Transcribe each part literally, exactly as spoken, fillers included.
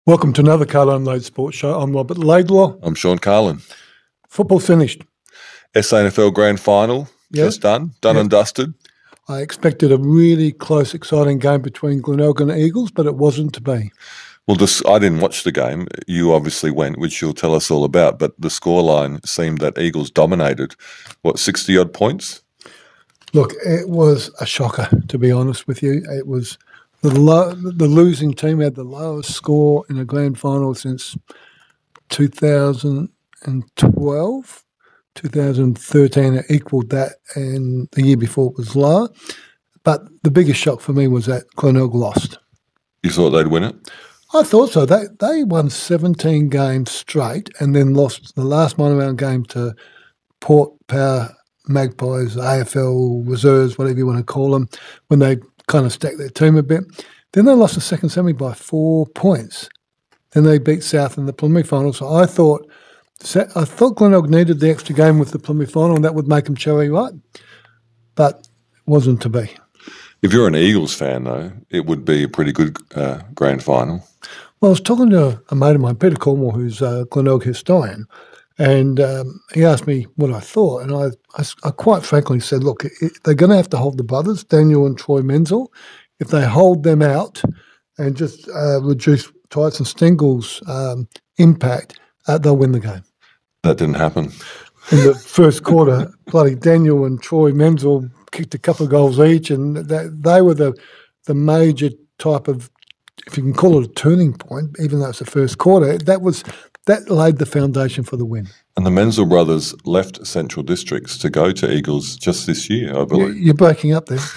Welcome to another Carlin Load Sports Show. I'm Robert Laidlaw. I'm Sean Carlin. Football finished. S A N F L Grand Final, Yeah. just done, done Yeah. and dusted. I expected a really close, exciting game between Glenelg and Eagles, but it wasn't to be. Well, this, I didn't watch the game. You obviously went, which you'll tell us all about, but the scoreline seemed that Eagles dominated, what, sixty-odd points? Look, it was a shocker, to be honest with you. It was the low, the losing team had the lowest score in a grand final since two thousand twelve. two thousand thirteen, it equalled that, and the year before it was lower. But the biggest shock for me was that Glenelg lost. You thought they'd win it? I thought so. They they won seventeen games straight and then lost the last one-round game to Port Power Magpies, A F L Reserves, whatever you want to call them, when they kind of stacked their team a bit. Then they lost the second semi by four points. Then they beat South in the preliminary final. So I thought I thought Glenelg needed the extra game with the preliminary final, and that would make them cherry ripe. But it wasn't to be. If you're an Eagles fan, though, it would be a pretty good uh, grand final. Well, I was talking to a mate of mine, Peter Cornwall, who's a Glenelg historian, and um, he asked me what I thought, and I, I, I quite frankly said, look, it, they're going to have to hold the brothers, Daniel and Troy Menzel. If they hold them out and just uh, reduce Tyson Stengel's um, impact, uh, they'll win the game. That didn't happen. In the first quarter, bloody Daniel and Troy Menzel kicked a couple of goals each, and that, they were the the major type of, if you can call it a turning point, even though it's the first quarter, that was that laid the foundation for the win. And the Menzel brothers left Central Districts to go to Eagles just this year, I believe. You're breaking up there.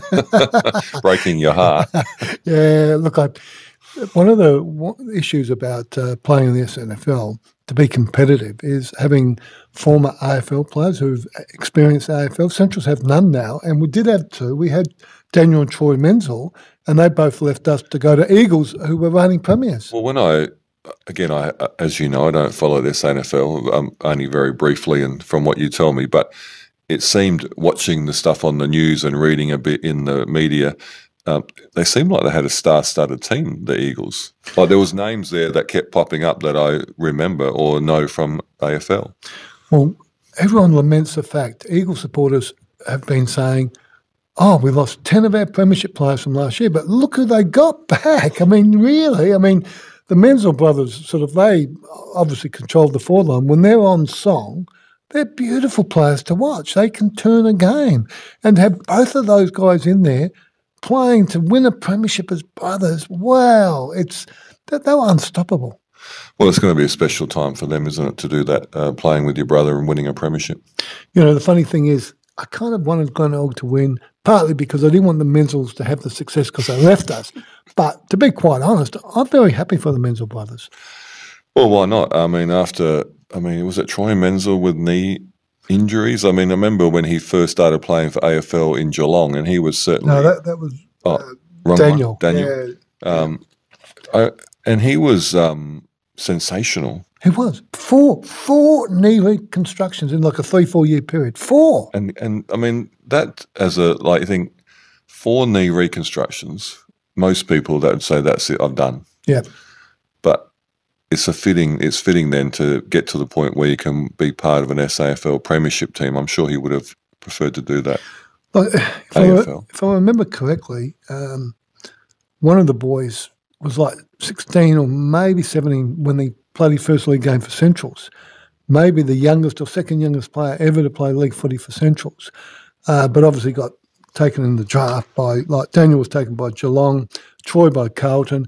Breaking your heart. Yeah, look, I, one of the one issues about uh, playing in the S N F L, to be competitive, is having former A F L players who've experienced A F L. Centrals have none now, and we did have two. We had Daniel and Troy Menzel, and they both left us to go to Eagles, who were reigning premiers. Well, when I, again, I as you know, I don't follow the S A N F L, um, only very briefly and from what you tell me, but it seemed, watching the stuff on the news and reading a bit in the media, Um, they seemed like they had a star-studded team, the Eagles. Like there was names there that kept popping up that I remember or know from A F L. Well, everyone laments the fact Eagle supporters have been saying, oh, we lost ten of our premiership players from last year, but look who they got back. I mean, really? I mean, the Menzel brothers, sort of, they obviously controlled the forward line. When they're on song, they're beautiful players to watch. They can turn a game. And to have both of those guys in there playing to win a premiership as brothers, wow, it's they, they were unstoppable. Well, it's going to be a special time for them, isn't it, to do that, uh, playing with your brother and winning a premiership? You know, the funny thing is, I kind of wanted Glenelg to win, partly because I didn't want the Menzels to have the success because they left us. But to be quite honest, I'm very happy for the Menzel brothers. Well, why not? I mean, after, I mean, was it Troy Menzel with knee injuries? I mean, I remember when he first started playing for A F L in Geelong, and he was certainly No, that, that was oh, uh, wrong Daniel. One. Daniel. Yeah. Um, I, and he was um, sensational. He was. Four, four knee reconstructions in like a three, four year period. Four. And, and I mean, that as a, like, I think, four knee reconstructions, most people that would say that's it, I've done. Yeah. But it's a fitting, it's fitting then to get to the point where you can be part of an S A F L premiership team. I'm sure he would have preferred to do that. Look, if, I, if I remember correctly, um, one of the boys was like sixteen or maybe seventeen when he played his first league game for Centrals. Maybe the youngest or second youngest player ever to play league footy for Centrals. Uh, but obviously got taken in the draft by, like Daniel was taken by Geelong, Troy by Carlton.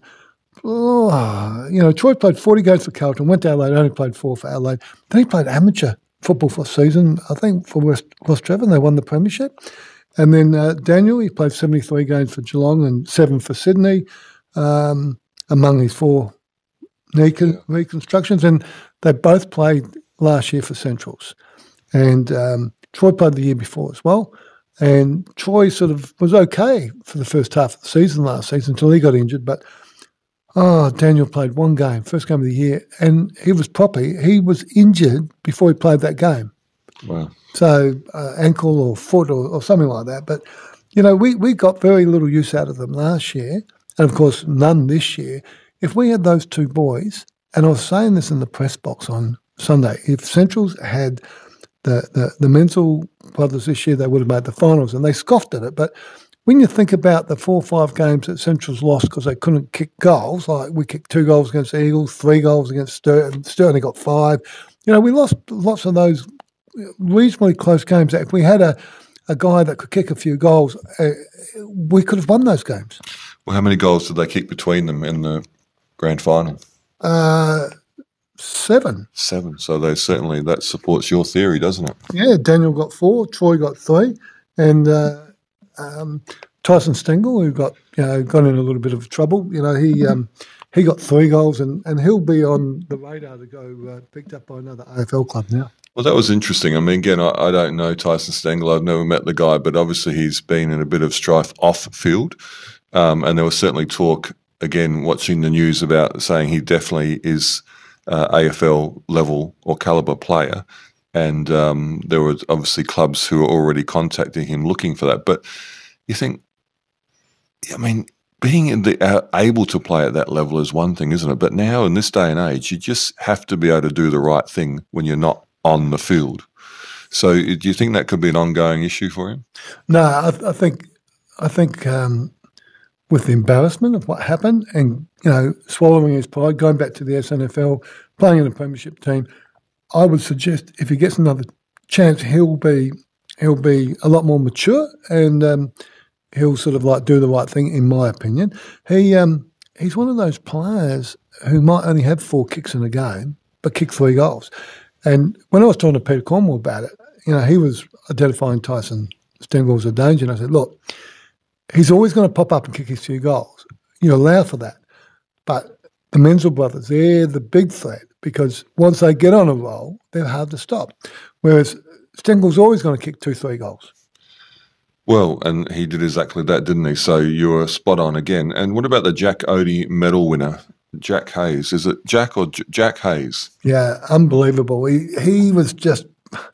Oh, you know, Troy played forty games for Carlton, went to Adelaide, only played four for Adelaide. Then he played amateur football for a season, I think, for West, West Trevor, and they won the premiership. And then uh, Daniel, he played seventy-three games for Geelong and seven for Sydney, um, among his four knee con- reconstructions. And they both played last year for Centrals. And um, Troy played the year before as well. And Troy sort of was okay for the first half of the season last season until he got injured. But, oh, Daniel played one game, first game of the year, and he was proper. He was injured before he played that game. Wow. So uh, ankle or foot or, or something like that. But, you know, we, we got very little use out of them last year, and, of course, none this year. if we had those two boys, and I was saying this in the press box on Sunday, if Centrals had the, the, the Menzel brothers this year, they would have made the finals, and they scoffed at it. But when you think about the four or five games that Central's lost because they couldn't kick goals, like we kicked two goals against the Eagles, three goals against Stirling, Stirling got five. You know, we lost lots of those reasonably close games that if we had a, a guy that could kick a few goals, uh, we could have won those games. Well, how many goals did they kick between them in the grand final? Uh, seven. Seven. So they certainly, that supports your theory, doesn't it? Yeah, Daniel got four, Troy got three, and uh, um, Tyson Stengel, who got you know got in a little bit of trouble, you know, he um, he got three goals, and, and he'll be on the radar to go uh, picked up by another A F L club now. Well, that was interesting. I mean, again, I, I don't know Tyson Stengel. I've never met the guy, but obviously he's been in a bit of strife off field. Um, and there was certainly talk, again, watching the news about saying he definitely is uh, A F L level or caliber player. And um, there were obviously clubs who were already contacting him looking for that. But you think, I mean, being in the, uh, able to play at that level is one thing, isn't it? But now in this day and age, you just have to be able to do the right thing when you're not on the field. So do you think that could be an ongoing issue for him? No, I, I think I think um, with the embarrassment of what happened and, you know, swallowing his pride, going back to the S N F L, playing in a premiership team, I would suggest if he gets another chance, he'll be he'll be a lot more mature and um, he'll sort of like do the right thing, in my opinion. He um, he's one of those players who might only have four kicks in a game, but kick three goals. And when I was talking to Peter Cornwall about it, you know, he was identifying Tyson Stengel as a danger. And I said, look, he's always going to pop up and kick his few goals. You allow for that. But the Menzel brothers, they're the big threat because once they get on a roll, they're hard to stop. Whereas Stengel's always going to kick two, three goals. Well, and he did exactly that, didn't he? So you were spot on again. And what about the Jack Oatey medal winner? Jack Hayes. Is it Jack or J- Jack Hayes? Yeah, unbelievable. He he was just,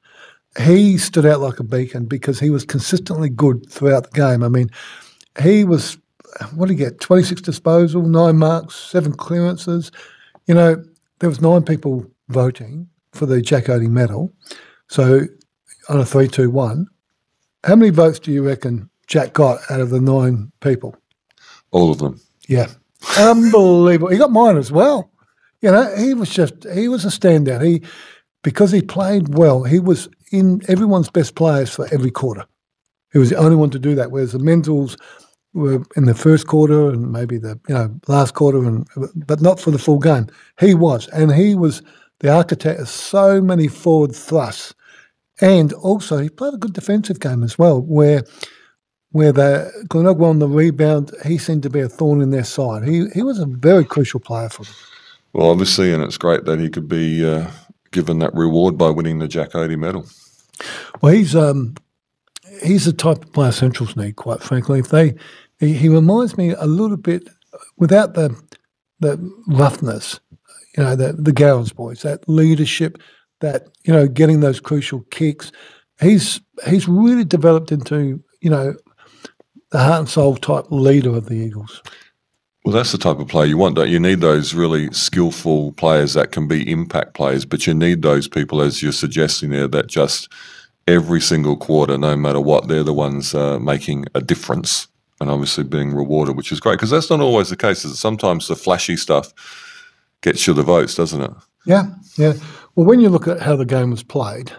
he stood out like a beacon because he was consistently good throughout the game. I mean, he was, what did he get? twenty-six disposal, nine marks, seven clearances. You know, there was nine people voting for the Jack Oatey medal. So on a three two one, how many votes do you reckon Jack got out of the nine people? All of them. Yeah. Unbelievable. He got mine as well. You know, he was just, he was a standout. He, because he played well, he was in everyone's best players for every quarter. He was the only one to do that, whereas the Menzels were in the first quarter and maybe the, you know, last quarter, and but not for the full game. He was, and he was the architect of so many forward thrusts. And also he played a good defensive game as well, where where the Glenorchy on the rebound, he seemed to be a thorn in their side. He he was a very crucial player for them. Well, obviously, and it's great that he could be uh, given that reward by winning the Jack Oatey medal. Well, he's um he's the type of player Centrals need, quite frankly. If they, he, he reminds me a little bit, without the the roughness, you know, the the Gowans boys, that leadership, that, you know, getting those crucial kicks. He's he's really developed into, you know, the heart and soul type leader of the Eagles. Well, that's the type of player you want, don't you? You need those really skillful players that can be impact players, but you need those people, as you're suggesting there, that just every single quarter, no matter what, they're the ones uh, making a difference and obviously being rewarded, which is great, because that's not always the case. Sometimes the flashy stuff gets you the votes, doesn't it? Yeah, yeah. Well, when you look at how the game was played,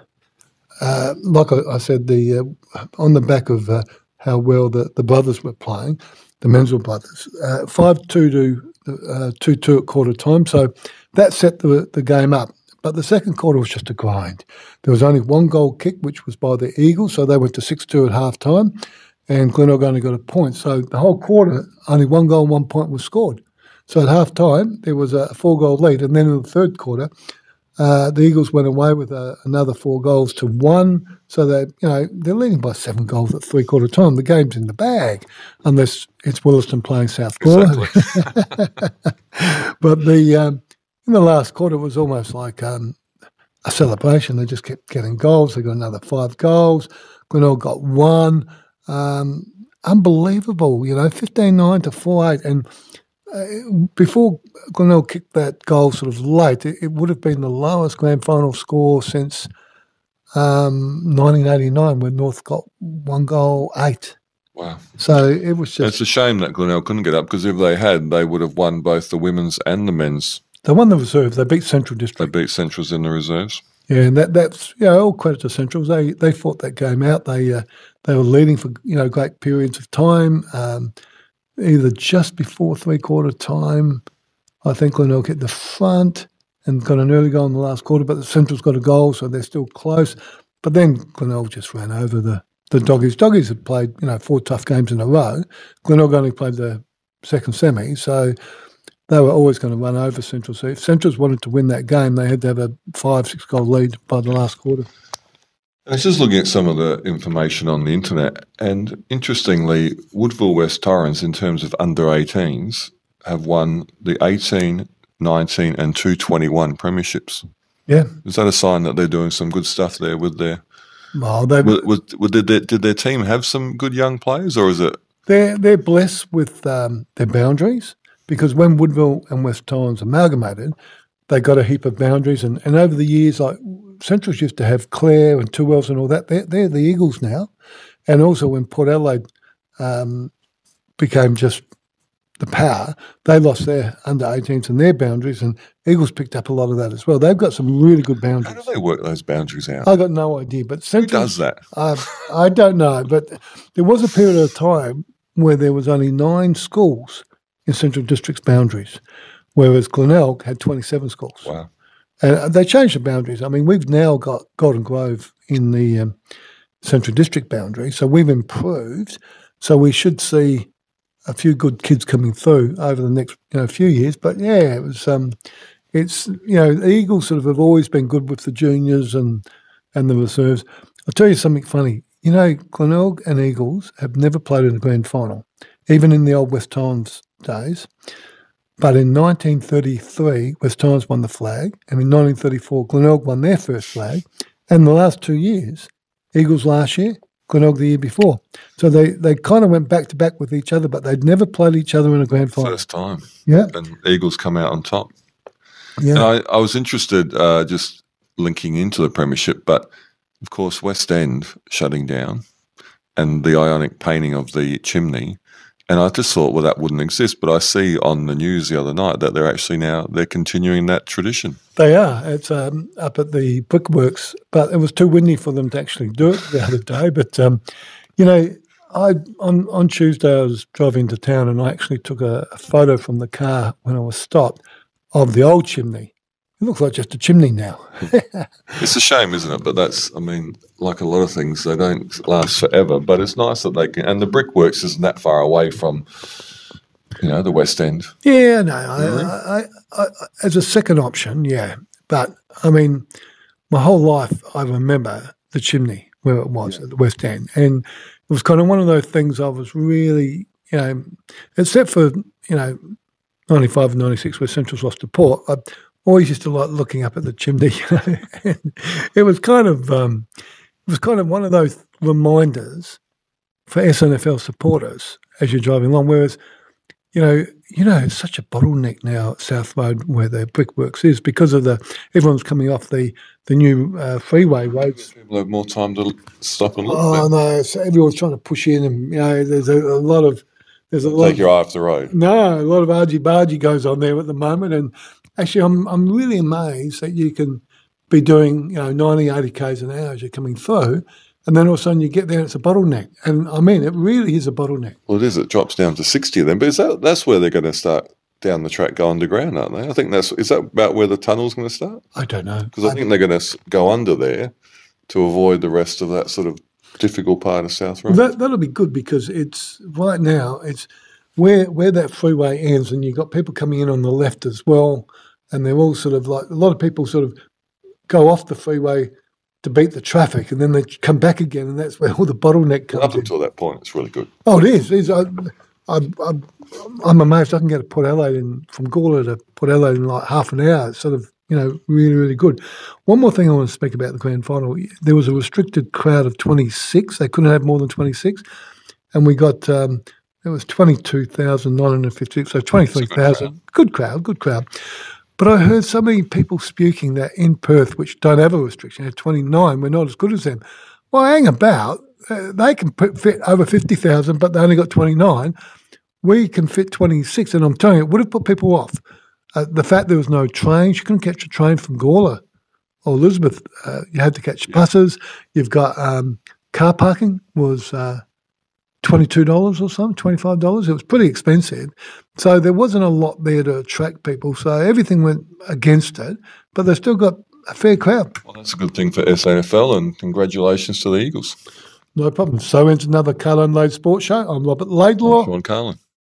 uh, like I, I said, the uh, on the back of uh, how well the, the brothers were playing, the Menzel brothers, uh, five two to uh, two two at quarter time. So that set the the game up. But the second quarter was just a grind. There was only one goal kick, which was by the Eagles, so they went to six two at half time, and Glenorchy only got a point. So the whole quarter, only one goal and one point was scored. So at half time, there was a four goal lead, and then in the third quarter, Uh, the Eagles went away with uh, another four goals to one, so that, you know, they're leading by seven goals at three-quarter time. The game's in the bag, unless it's Williston playing South Gawler. Exactly. But the um, in the last quarter, it was almost like um, a celebration. They just kept getting goals. They got another five goals. Glenelg got one. Um, unbelievable, you know, fifteen nine to four eight. And uh, before Glenelg kicked that goal sort of late, it, it would have been the lowest grand final score since um, nineteen eighty-nine, when North got one goal eight. Wow. So it was just... It's a shame that Glenelg couldn't get up, because if they had, they would have won both the women's and the men's. They won the reserves. They beat Central District. They beat Centrals in the reserves. Yeah, and that that's you know all credit to Centrals. They they fought that game out. They uh, they were leading for you know great periods of time. Um, either just before three quarter time, I think Glenelg hit the front and got an early goal in the last quarter, but the Centrals got a goal, so they're still close. But then Glenelg just ran over the the Doggies. Doggies had played you know four tough games in a row. Glenelg only played the second semi, so they were always going to run over Central. So if Centrals wanted to win that game, they had to have a five, six goal lead by the last quarter. I was just looking at some of the information on the internet, and interestingly, Woodville West Torrens, in terms of under eighteens, have won the eighteen, nineteen and two twenty-one premierships. Yeah. Is that a sign that they're doing some good stuff there with their... Well, they was, was, did, their, did their team have some good young players, or is it... They're, they're blessed with um, their boundaries. Because when Woodville and West Torrens amalgamated, they got a heap of boundaries. And, and over the years, like Centrals used to have Clare and Two Wells and all that. They're, they're the Eagles now. And also when Port Adelaide um, became just the power, they lost their under eighteens and their boundaries, and Eagles picked up a lot of that as well. They've got some really good boundaries. How do they work those boundaries out? I got no idea. But Centrals, who does that? Uh, I don't know. But there was a period of time where there was only nine schools in Central District's boundaries, whereas Glenelg had twenty-seven schools. Wow. And they changed the boundaries. I mean, we've now got Golden Grove in the um, Central District boundary, so we've improved. So we should see a few good kids coming through over the next you know, few years. But, yeah, it was um, it's, you know, the Eagles sort of have always been good with the juniors and, and the reserves. I'll tell you something funny. You know, Glenelg and Eagles have never played in a grand final, even in the old West Torrens days. But in nineteen thirty-three, West Torrens won the flag, and in nineteen thirty-four, Glenelg won their first flag. And the last two years, Eagles last year, Glenelg the year before. So they, they kind of went back to back with each other, but they'd never played each other in a grand final. First time. Yeah. And Eagles come out on top. Yeah. And I, I was interested, uh, just linking into the premiership, but of course, West End shutting down and the ionic painting of the chimney. And I just thought, well, that wouldn't exist. But I see on the news the other night that they're actually now, they're continuing that tradition. They are. It's um, up at the brickworks, but it was too windy for them to actually do it the other day. But, um, you know, I on, on Tuesday I was driving to town and I actually took a, a photo from the car when I was stopped of the old chimney. It looks like just a chimney now. It's a shame, isn't it? But that's, I mean, like a lot of things, they don't last forever. But it's nice that they can, and the brickworks isn't that far away from, you know, the West End. Yeah, no, Really? I, I, I, as a second option, yeah. But I mean, my whole life I remember the chimney where it was yeah. at the West End, and it was kind of one of those things I was really, you know, except for you know, ninety-five and ninety-six where Central's lost to Port. I, always used to like looking up at the chimney. You know? And it was kind of um, it was kind of one of those reminders for S N F L supporters as you're driving along. Whereas, you know, you know, it's such a bottleneck now at South Road where the brickworks is because of the everyone's coming off the the new uh, freeway roads. People have more time to stop and look. Oh no, so everyone's trying to push in, and you know, there's a, a lot of there's a lot. Take of, your eye off the road. No, a lot of argy bargy goes on there at the moment, and actually, I'm I'm really amazed that you can be doing, you know, ninety, eighty kays an hour as you're coming through, and then all of a sudden you get there and it's a bottleneck. And I mean, it really is a bottleneck. Well, it is. It drops down to sixty then. But is that, that's where they're going to start down the track, go underground, aren't they? I think that's, is that about where the tunnel's going to start? I don't know. Because I, I think they're going to go under there to avoid the rest of that sort of difficult part of South Road. Well, that, that'll be good because it's, right now, it's where, where that freeway ends and you've got people coming in on the left as well. And they're all sort of like, a lot of people sort of go off the freeway to beat the traffic and then they come back again, and that's where all the bottleneck comes Up in. until that point, it's really good. Oh, it is. It is. I, I, I, I'm amazed I can get to Port Adelaide in, from Gawler to Port Adelaide in like half an hour. It's sort of, you know, really, really good. One more thing I want to speak about the grand final. There was a restricted crowd of twenty-six. They couldn't have more than twenty-six. And we got um, There was twenty-two thousand nine hundred fifty, so twenty-three thousand. Good crowd, good crowd. But I heard so many people spuking that in Perth, which don't have a restriction, had twenty-nine, we're not as good as them. Well, hang about. Uh, they can put, fit over fifty thousand, but they only got twenty-nine. We can fit twenty-six, and I'm telling you, it would have put people off. Uh, the fact there was no train, you couldn't catch a train from Gawler or Elizabeth. Uh, you had to catch buses. You've got um, car parking was... Uh, twenty-two dollars or something, twenty-five dollars. It was pretty expensive. So there wasn't a lot there to attract people. So everything went against it, but they still got a fair crowd. Well, that's a good thing for S A N F L, and congratulations to the Eagles. No problem. So ends another Carlin Lade Sports Show. I'm Robert Laidlaw. I'm Sean Carlin.